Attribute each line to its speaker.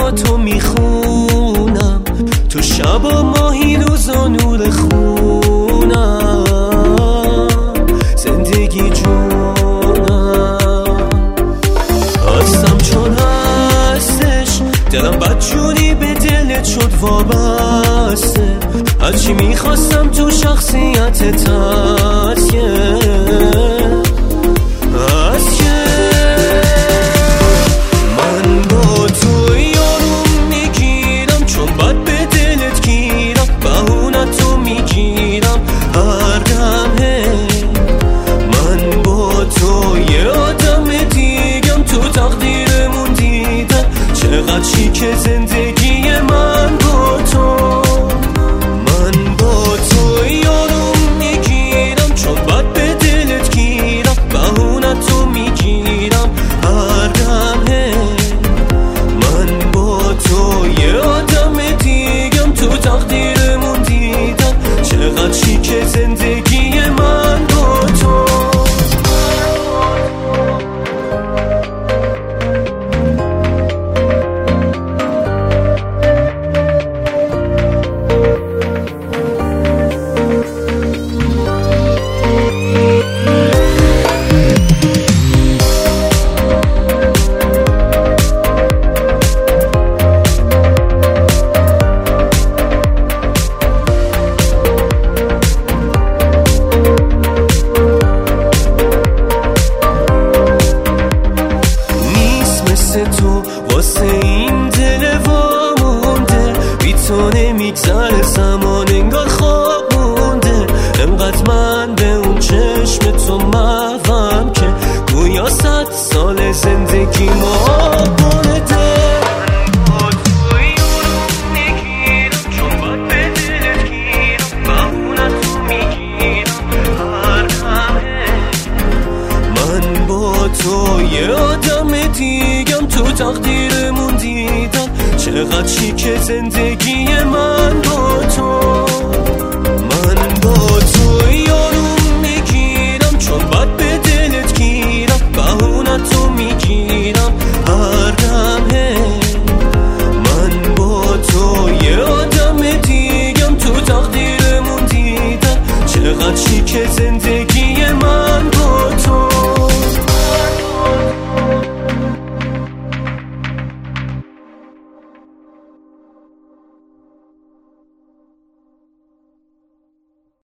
Speaker 1: با تو میخونم، تو شبا ماهی روزا نور خونم، زندگی جونم هستم چون هستش، دلم بدجوری به دلت شد وابسته، هرچی میخواستم تو شخصیتت هست که من با تو یارو میگیرم، چون بد به دلت گیرم، بهونتو میگیرم هر دمه. من با تو یه آدم دیگم، تو تقدیرمون دیدم چقدر چیکه زندگی من با تو. من با تو یارو میگیرم، چون بد به دلت گیرم، بهونتو میگیرم هر دمه. من با تو یه آدم دیگم، تو تقدیرمون دیدم چقدر چیکه زندگی من با تو. تو واسه این دل وامونده، بی تو نمیگذره زمان انگار خواب مونده. انقدر من به اون چشم تو محوم که گویا 100 سال زندگی ما بونده. من با تو یارو میگیرم، چون بد به دلت گیرم، بهونتو میگیرم هر همه. من با تو یه آدم دیگم، تو تقدیرمون دیدم چقدر چیکه زندگی من.